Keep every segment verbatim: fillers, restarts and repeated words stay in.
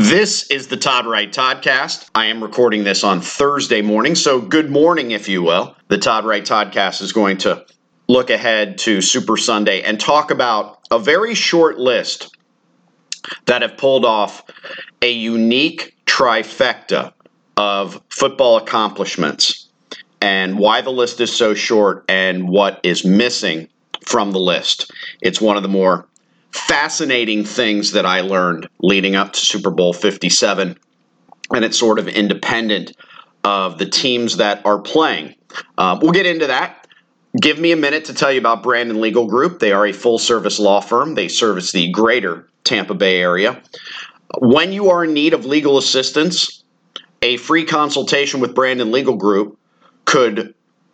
This is the Todd Wright Toddcast. I am recording this on Thursday morning, so good morning, if you will. The Todd Wright Toddcast is going to look ahead to Super Sunday and talk about a very short list that have pulled off a unique trifecta of football accomplishments and why the list is so short and what is missing from the list. It's one of the more fascinating things that I learned leading up to Super Bowl fifty-seven, and it's sort of independent of the teams that are playing. Uh, we'll get into that. Give me a minute to tell you about Brandon Legal Group. They are a full-service law firm. They service the greater Tampa Bay area. When you are in need of legal assistance, a free consultation with Brandon Legal Group could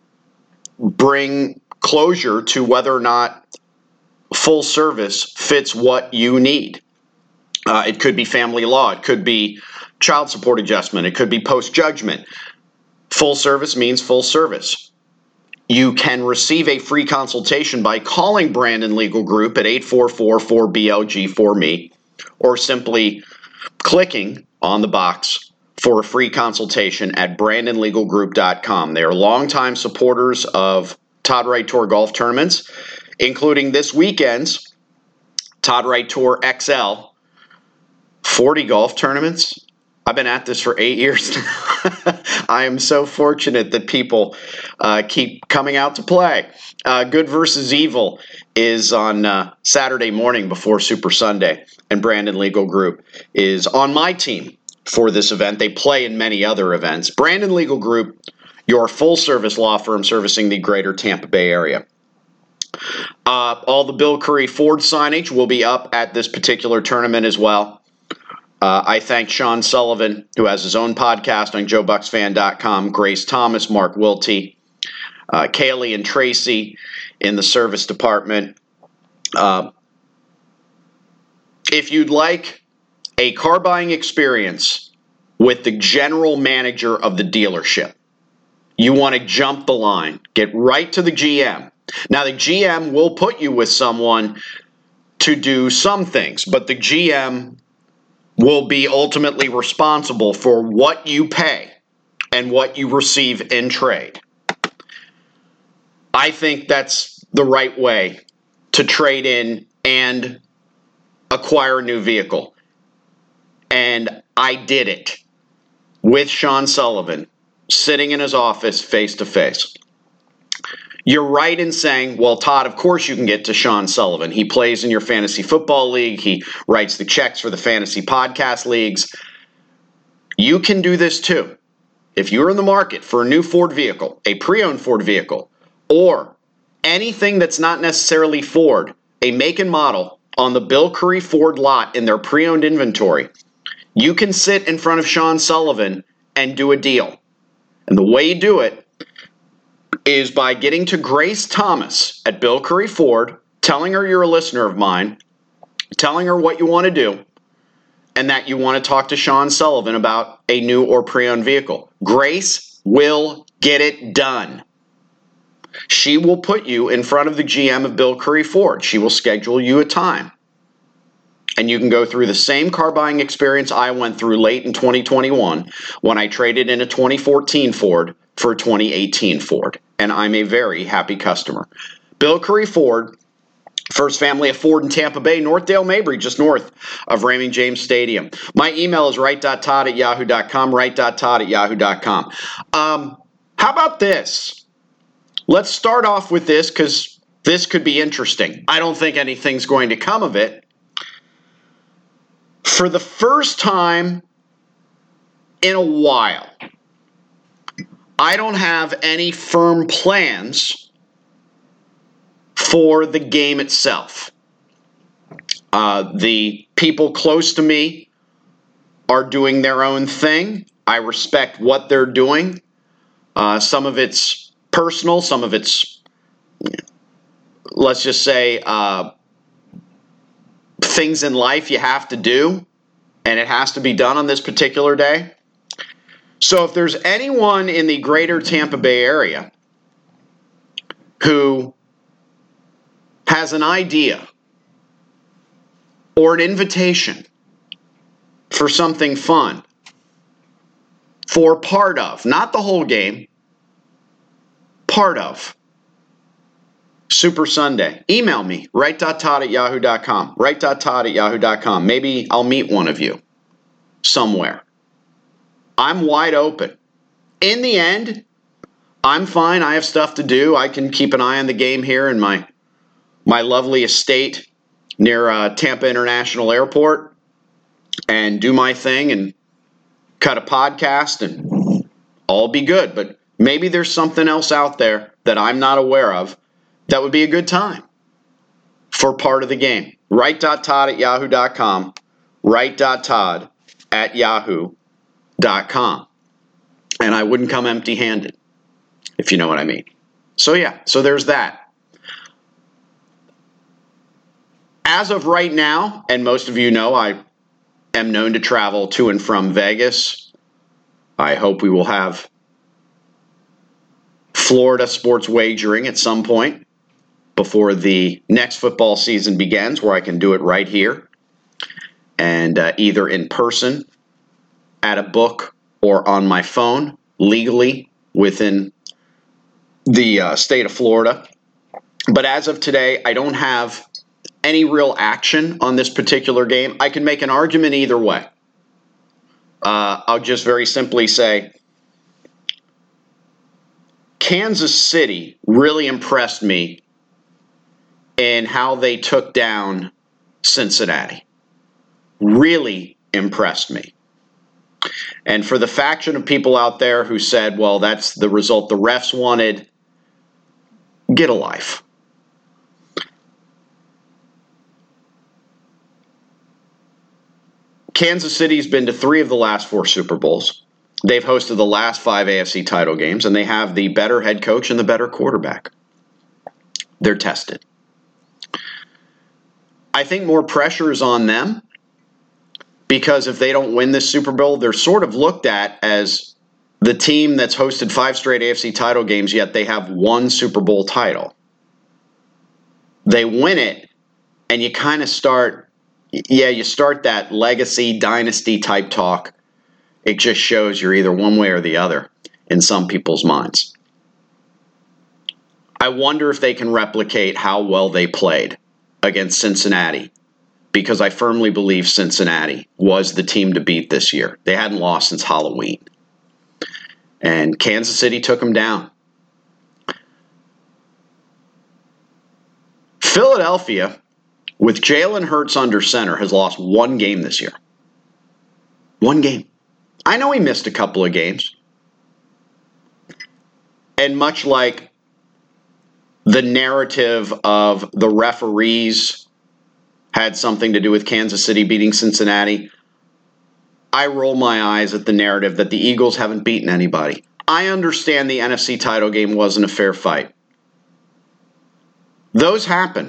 bring closure to whether or not full service fits what you need. Uh, it could be family law. It could be child support adjustment. It could be post-judgment. Full service means full service. You can receive a free consultation by calling Brandon Legal Group at eight four four, four B L G four M E or simply clicking on the box for a free consultation at brandon legal group dot com. They are longtime supporters of Todd Wright Tour golf tournaments, including this weekend's Todd Wright Tour X L, forty golf tournaments. I've been at this for eight years now. I am so fortunate that people uh, keep coming out to play. Uh, Good versus Evil is on uh, Saturday morning before Super Sunday, and Brandon Legal Group is on my team for this event. They play in many other events. Brandon Legal Group, your full-service law firm servicing the greater Tampa Bay area. Uh, all the Bill Curry Ford signage will be up at this particular tournament as well. Uh, I thank Sean Sullivan, who has his own podcast on Joe Bucks Fan dot com, Grace Thomas, Mark Wiltie, uh, Kaylee and Tracy in the service department. Uh, if you'd like a car buying experience with the general manager of the dealership, you want to jump the line, get right to the G M. Now, the G M will put you with someone to do some things, but the G M will be ultimately responsible for what you pay and what you receive in trade. I think that's the right way to trade in and acquire a new vehicle. And I did it with Sean Sullivan, sitting in his office face to face. You're right in saying, well, Todd, of course you can get to Sean Sullivan. He plays in your fantasy football league. He writes the checks for the fantasy podcast leagues. You can do this too. If you're in the market for a new Ford vehicle, a pre-owned Ford vehicle, or anything that's not necessarily Ford, a make and model on the Bill Curry Ford lot in their pre-owned inventory, you can sit in front of Sean Sullivan and do a deal. And the way you do it is by getting to Grace Thomas at Bill Curry Ford, telling her you're a listener of mine, telling her what you want to do, and that you want to talk to Sean Sullivan about a new or pre-owned vehicle. Grace will get it done. She will put you in front of the G M of Bill Curry Ford. She will schedule you a time. And you can go through the same car buying experience I went through late in twenty twenty-one when I traded in a twenty fourteen Ford for a twenty eighteen Ford. And I'm a very happy customer. Bill Curry Ford, first family of Ford in Tampa Bay, Northdale, Mabry, just north of Raymond James Stadium. My email is wright dot todd at yahoo dot com, wright dot todd at yahoo dot com. Um, how about this? Let's start off with this because this could be interesting. I don't think anything's going to come of it. For the first time in a while, I don't have any firm plans for the game itself. Uh, the people close to me are doing their own thing. I respect what they're doing. Uh, some of it's personal, some of it's, let's just say, uh, things in life you have to do, and it has to be done on this particular day. So if there's anyone in the greater Tampa Bay area who has an idea or an invitation for something fun, for part of, not the whole game, part of Super Sunday, email me, write.todd at yahoo dot com, write.todd at yahoo dot com. Maybe I'll meet one of you somewhere. I'm wide open. In the end, I'm fine. I have stuff to do. I can keep an eye on the game here in my my lovely estate near uh, Tampa International Airport and do my thing and cut a podcast and all be good. But maybe there's something else out there that I'm not aware of that would be a good time for part of the game. Write.todd at yahoo dot com. Write.todd at yahoo dot com. And I wouldn't come empty-handed, if you know what I mean. So yeah, so there's that. As of right now, and most of you know, I am known to travel to and from Vegas. I hope we will have Florida sports wagering at some point before the next football season begins, where I can do it right here and uh, either in person at a book or on my phone legally within the uh, state of Florida. But as of today, I don't have any real action on this particular game. I can make an argument either way. Uh, I'll just very simply say Kansas City really impressed me in how they took down Cincinnati. Really impressed me. And for the faction of people out there who said, well, that's the result the refs wanted, get a life. Kansas City's been to three of the last four Super Bowls. They've hosted the last five A F C title games, and they have the better head coach and the better quarterback. They're tested. I think more pressure is on them because if they don't win this Super Bowl, they're sort of looked at as the team that's hosted five straight A F C title games, yet they have one Super Bowl title. They win it, and you kind of start, yeah, you start that legacy, dynasty type talk. It just shows you're either one way or the other in some people's minds. I wonder if they can replicate how well they played against Cincinnati, because I firmly believe Cincinnati was the team to beat this year. They hadn't lost since Halloween. And Kansas City took them down. Philadelphia, with Jalen Hurts under center, has lost one game this year. One game. I know he missed a couple of games. And much like the narrative of the referees had something to do with Kansas City beating Cincinnati, I roll my eyes at the narrative that the Eagles haven't beaten anybody. I understand the N F C title game wasn't a fair fight. Those happen.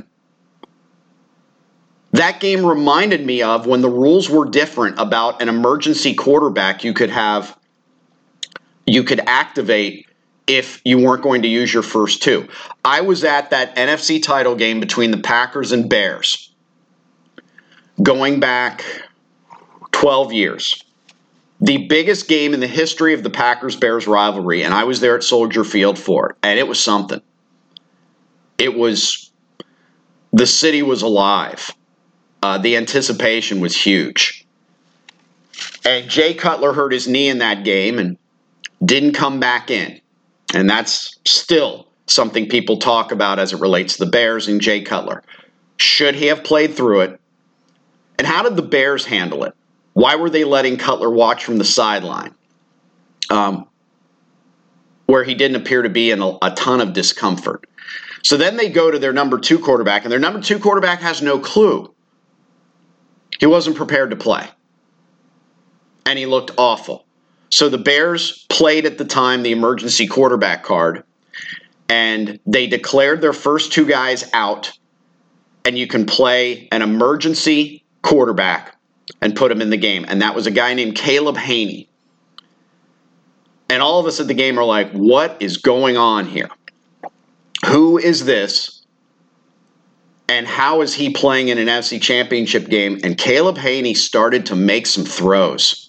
That game reminded me of when the rules were different about an emergency quarterback you could have, you could activate if you weren't going to use your first two. I was at that N F C title game between the Packers and Bears going back twelve years. The biggest game in the history of the Packers-Bears rivalry, and I was there at Soldier Field for it, and it was something. It was, the city was alive. Uh, the anticipation was huge. And Jay Cutler hurt his knee in that game and didn't come back in. And that's still something people talk about as it relates to the Bears and Jay Cutler. Should he have played through it? And how did the Bears handle it? Why were they letting Cutler watch from the sideline, um, where he didn't appear to be in a, a ton of discomfort? So then they go to their number two quarterback, and their number two quarterback has no clue. He wasn't prepared to play. And he looked awful. So the Bears played at the time the emergency quarterback card, and they declared their first two guys out, and you can play an emergency quarterback and put him in the game. And that was a guy named Caleb Haney. And all of us at the game are like, what is going on here? Who is this And how is he playing in an N F C Championship game? And Caleb Haney started to make some throws.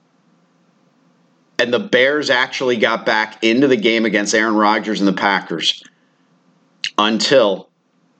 And the Bears actually got back into the game against Aaron Rodgers and the Packers until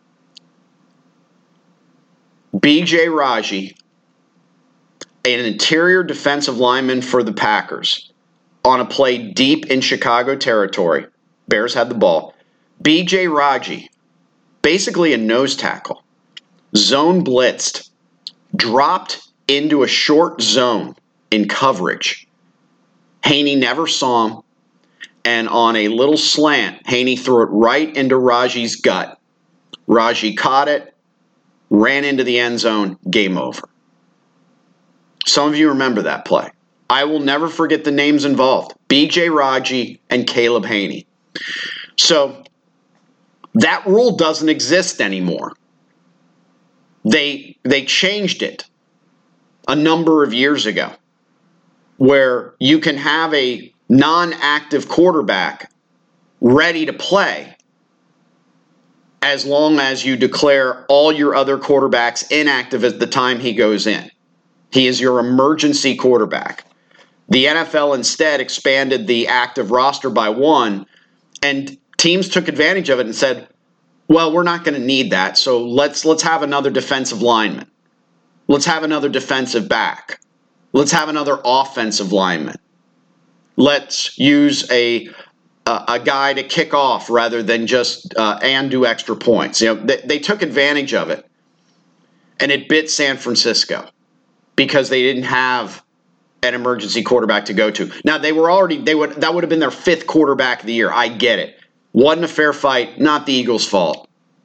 B J Raji, an interior defensive lineman for the Packers, on a play deep in Chicago territory. Bears had the ball. B J Raji, basically a nose tackle, zone blitzed, dropped into a short zone in coverage. Haney never saw him, and on a little slant, Haney threw it right into Raji's gut. Raji caught it, ran into the end zone, game over. Some of you remember that play. I will never forget the names involved, B J Raji and Caleb Haney. So that rule doesn't exist anymore. They, they changed it a number of years ago, where you can have a non-active quarterback ready to play as long as you declare all your other quarterbacks inactive at the time he goes in. He is your emergency quarterback. The N F L instead expanded the active roster by one, and teams took advantage of it and said, well, we're not going to need that, so let's let's have another defensive lineman. Let's have another defensive back. Let's have another offensive lineman. Let's use a a, a guy to kick off rather than just uh, and do extra points. You know, they, they took advantage of it, and it bit San Francisco because they didn't have an emergency quarterback to go to. Now they were already they would that would have been their fifth quarterback of the year. I get it. Wasn't a fair fight. Not the Eagles' fault.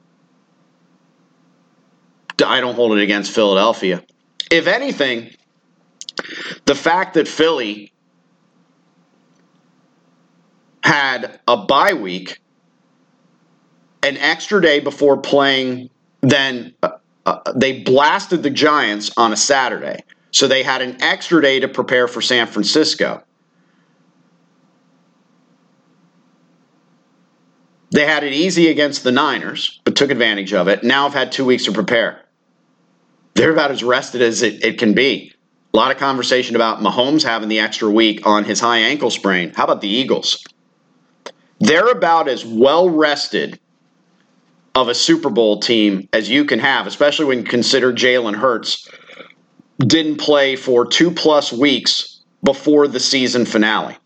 I don't hold it against Philadelphia. If anything, the fact that Philly had a bye week, an extra day before playing, then uh, uh, they blasted the Giants on a Saturday. So they had an extra day to prepare for San Francisco. They had it easy against the Niners, but took advantage of it. Now have had two weeks to prepare. They're about as rested as it, it can be. A lot of conversation about Mahomes having the extra week on his high ankle sprain. How about the Eagles? They're about as well rested of a Super Bowl team as you can have, especially when you consider Jalen Hurts didn't play for two plus weeks before the season finale.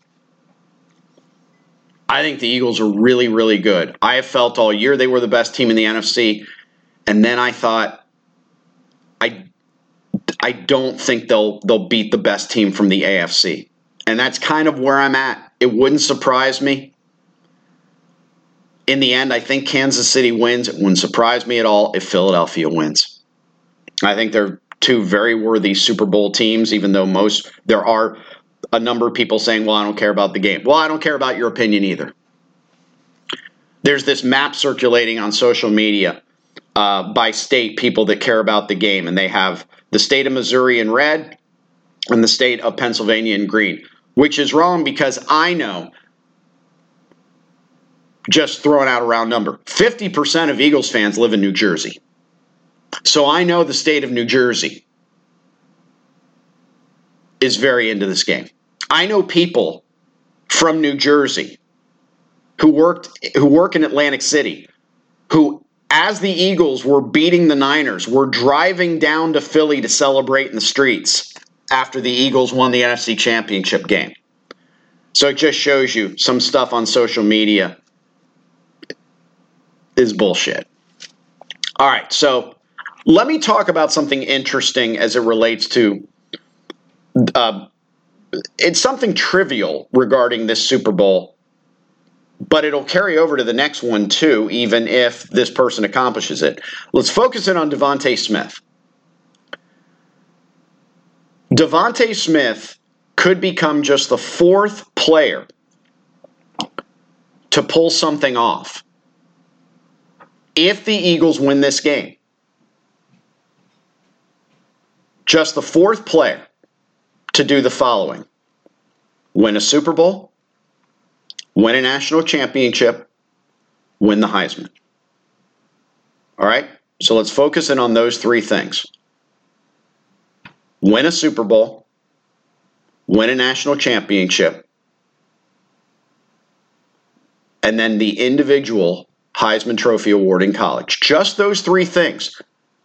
I think the Eagles are really, really good. I have felt all year they were the best team in the N F C, and then I thought, I, I don't think they'll they'll beat the best team from the A F C, and that's kind of where I'm at. It wouldn't surprise me. In the end, I think Kansas City wins. It wouldn't surprise me at all if Philadelphia wins. I think they're two very worthy Super Bowl teams, even though most there are a number of people saying, well, I don't care about the game. Well, I don't care about your opinion either. There's this map circulating on social media uh, by state, people that care about the game, and they have the state of Missouri in red and the state of Pennsylvania in green, which is wrong because I know, just throwing out a round number, fifty percent of Eagles fans live in New Jersey. So I know the state of New Jersey is very into this game. I know people from New Jersey who worked who work in Atlantic City who, as the Eagles were beating the Niners, were driving down to Philly to celebrate in the streets after the Eagles won the N F C Championship game. So it just shows you some stuff on social media is bullshit. All right, so let me talk about something interesting as it relates to uh, it's something trivial regarding this Super Bowl, but it'll carry over to the next one too, even if this person accomplishes it. Let's focus in on Devontae Smith. Devontae Smith could become just the fourth player to pull something off if the Eagles win this game. Just the fourth player to do the following: win a Super Bowl, win a national championship, win the Heisman. All right? So let's focus in on those three things. Win a Super Bowl, win a national championship, and then the individual Heisman Trophy award in college. Just those three things.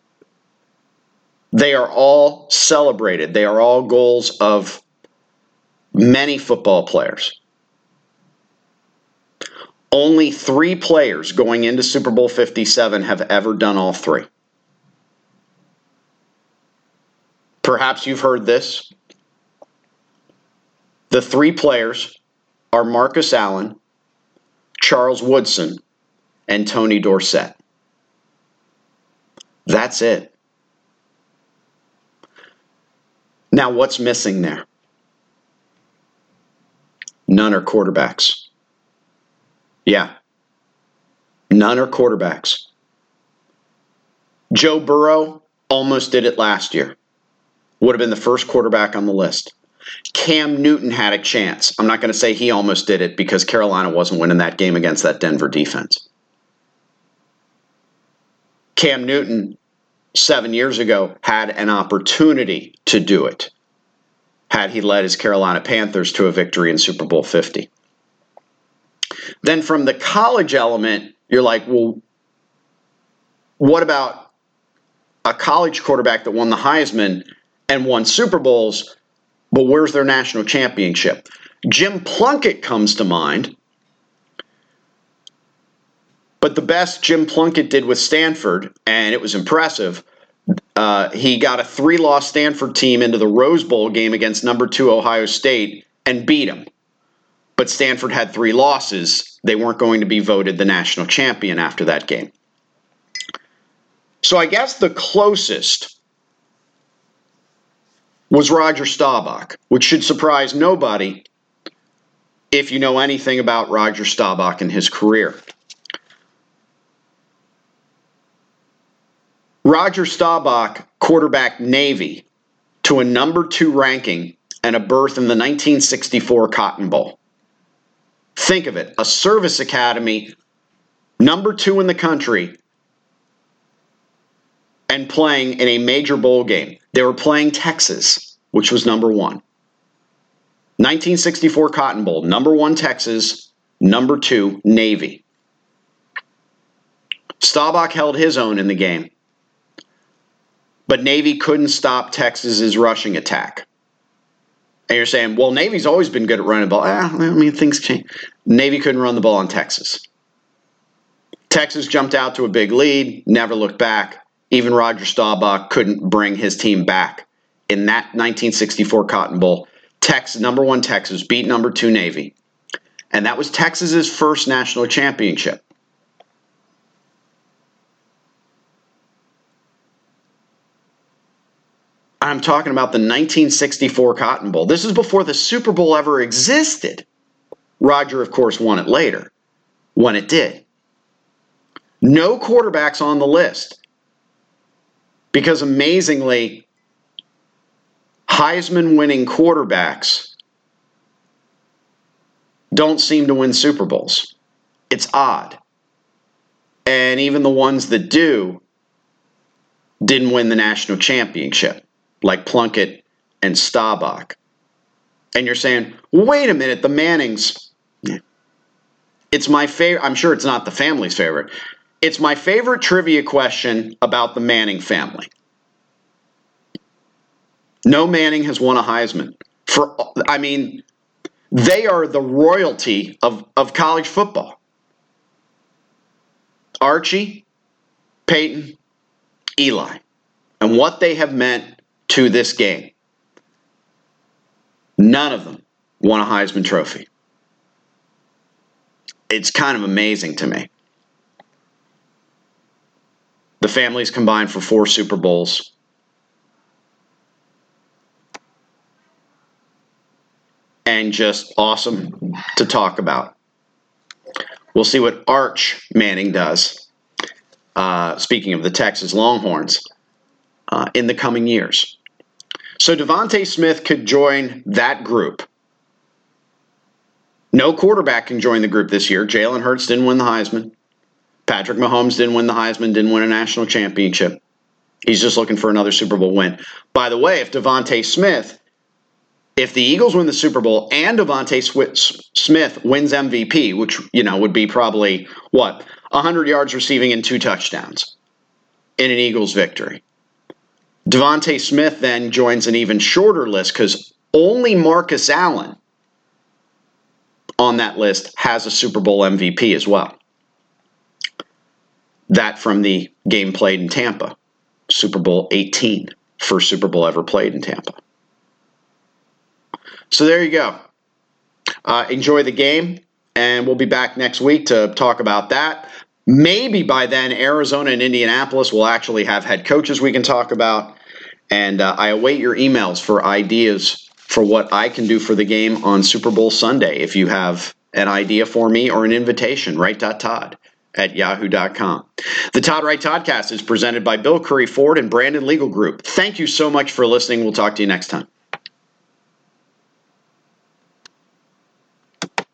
They are all celebrated. They are all goals of many football players. Only three players going into Super Bowl fifty-seven have ever done all three. Perhaps you've heard this. The three players are Marcus Allen, Charles Woodson, and Tony Dorsett. That's it. Now, what's missing there? None are quarterbacks. Yeah. None are quarterbacks. Joe Burrow almost did it last year. Would have been the first quarterback on the list. Cam Newton had a chance. I'm not going to say he almost did it because Carolina wasn't winning that game against that Denver defense. Cam Newton, seven years ago, had an opportunity to do it had he led his Carolina Panthers to a victory in Super Bowl fifty. Then from the college element, you're like, well, what about a college quarterback that won the Heisman and won Super Bowls, but where's their national championship? Jim Plunkett comes to mind. But the best Jim Plunkett did with Stanford, and it was impressive, uh, he got a three-loss Stanford team into the Rose Bowl game against number two Ohio State and beat them. But Stanford had three losses. They weren't going to be voted the national champion after that game. So I guess the closest was Roger Staubach, which should surprise nobody if you know anything about Roger Staubach and his career. Roger Staubach quarterbacked Navy to a number two ranking and a berth in the nineteen sixty-four Cotton Bowl. Think of it, a service academy, number two in the country, and playing in a major bowl game. They were playing Texas, which was number one. nineteen sixty-four Cotton Bowl, number one Texas, number two Navy. Staubach held his own in the game, but Navy couldn't stop Texas's rushing attack. And you're saying, well, Navy's always been good at running the ball. Ah, I mean, things change. Navy couldn't run the ball on Texas. Texas jumped out to a big lead, never looked back. Even Roger Staubach couldn't bring his team back. In that nineteen sixty-four Cotton Bowl, Texas, number one Texas beat number two Navy. And that was Texas's first national championship. I'm talking about the nineteen sixty-four Cotton Bowl. This is before the Super Bowl ever existed. Roger, of course, won it later, when it did. No quarterbacks on the list. Because amazingly, Heisman-winning quarterbacks don't seem to win Super Bowls. It's odd. And even the ones that do didn't win the national championship, like Plunkett and Staubach. And you're saying, well, wait a minute, the Mannings. It's my favorite. I'm sure it's not the family's favorite. It's my favorite trivia question about the Manning family. No Manning has won a Heisman. For, I mean, they are the royalty of, of college football. Archie, Peyton, Eli, and what they have meant to this game. None of them won a Heisman Trophy. It's kind of amazing to me. The families combined for four Super Bowls. And just awesome to talk about. We'll see what Arch Manning does, uh, speaking of the Texas Longhorns, uh, in the coming years. So Devontae Smith could join that group. No quarterback can join the group this year. Jalen Hurts didn't win the Heisman. Patrick Mahomes didn't win the Heisman, didn't win a national championship. He's just looking for another Super Bowl win. By the way, if Devontae Smith, if the Eagles win the Super Bowl and Devontae Smith wins M V P, which, you know, would be probably, what, one hundred yards receiving and two touchdowns in an Eagles victory. Devontae Smith then joins an even shorter list because only Marcus Allen on that list has a Super Bowl M V P as well. That from the game played in Tampa. Super Bowl eighteen, first Super Bowl ever played in Tampa. So there you go. Uh, enjoy the game, and we'll be back next week to talk about that. Maybe by then, Arizona and Indianapolis will actually have head coaches we can talk about. And uh, I await your emails for ideas for what I can do for the game on Super Bowl Sunday. If you have an idea for me or an invitation, write.todd at yahoo dot com. The Todd Wright Toddcast is presented by Bill Curry Ford and Brandon Legal Group. Thank you so much for listening. We'll talk to you next time.